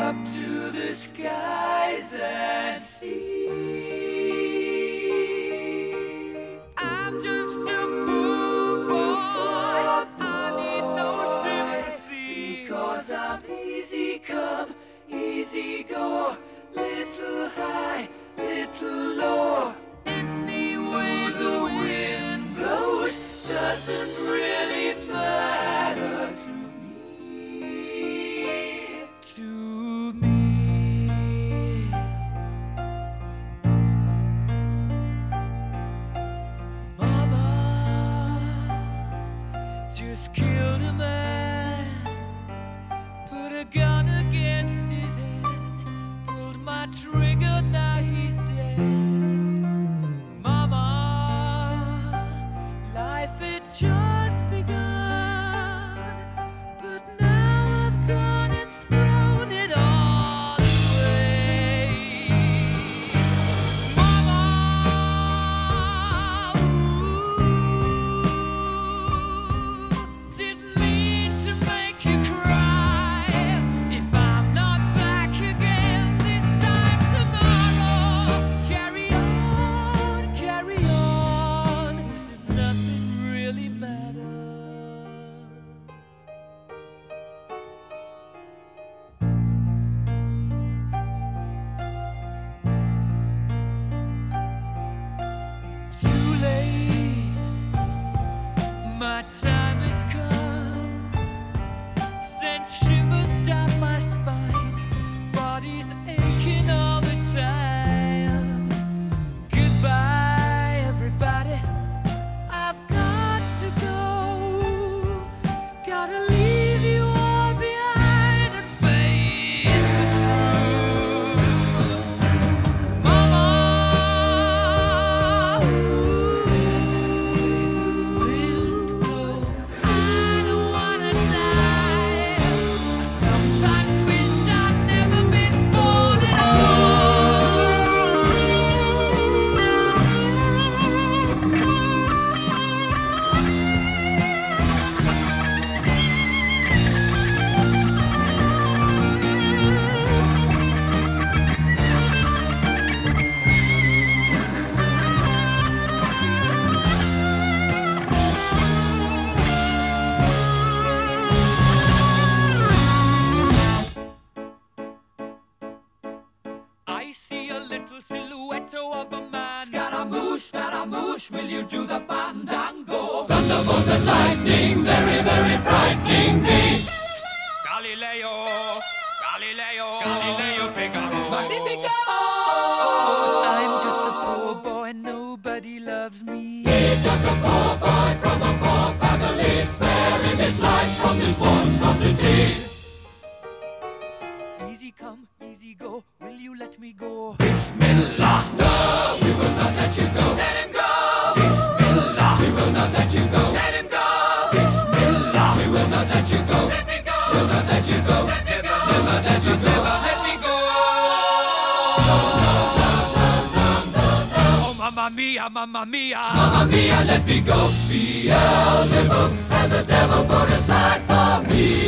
up to the skies and see. I'm just a poor boy, I need no sympathy, because I'm easy come, easy go, little high, little low. Any way the wind blows doesn't really matter to me. To me. Mama just killed a man, put a gun against his head, pulled my trigger, now he's dead. Mama, life had just begun, but now I've gone and thrown it all away. Mama, didn't mean to make you cry. If I'm not back again this time tomorrow, carry on, carry on, as if nothing really matters. Too late, my time has come, sent shivers down my spine, body's aching all the time. Goodbye, everybody, I've got to go, gotta leave you all behind and face the truth. Mama, I don't wanna die. I sometimes wish I'd never been born at I see a little silhouette of a man. Scaramouche, will you do the fandango? Thunderbolt and lightning, very, very frightening me. Galileo, Figaro. Magnifico! I'm just a poor boy, nobody loves me. He's just a poor boy from a poor family, sparing his life from this monstrosity. Easy come, easy go, will you let me go? Bismillah, no, we will not let you go. Let him go! Bismillah, we will not let you go. Let him go! Bismillah, we will not let you go. Let me go! We'll not let you go. Let me go! We'll not let you go. Never let me go! Oh, mamma mia, mamma mia. Mamma mia, let me go. Beelzebub has a devil put aside for me.